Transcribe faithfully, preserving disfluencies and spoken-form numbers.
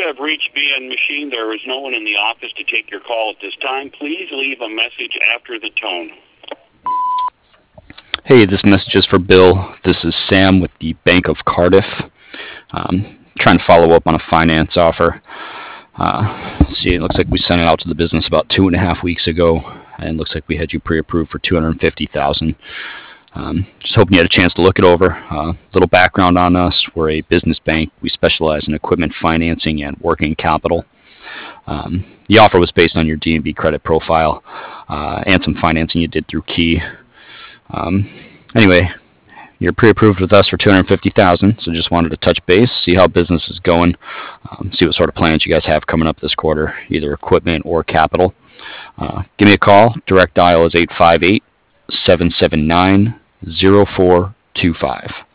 have reached B N Machine. There is no one in the office to take your call at this time. Please leave a message after the tone. Hey, this message is for Bill. This is Sam with the Bank of Cardiff. Um, trying to follow up on a finance offer. Uh, see, it looks like we sent it out to the business about two and a half weeks ago, and it looks like we had you pre-approved for two hundred fifty thousand dollars. Um, just hoping you had a chance to look it over. A uh, little background on us: we're a business bank. We specialize in equipment financing and working capital. Um, the offer was based on your D and B credit profile uh, and some financing you did through Key. Um, anyway, you're pre-approved with us for two hundred fifty thousand dollars, so just wanted to touch base, see how business is going, um, see what sort of plans you guys have coming up this quarter, either equipment or capital. Uh, give me a call. Direct dial is eight five eight, seven seven nine, zero four two five.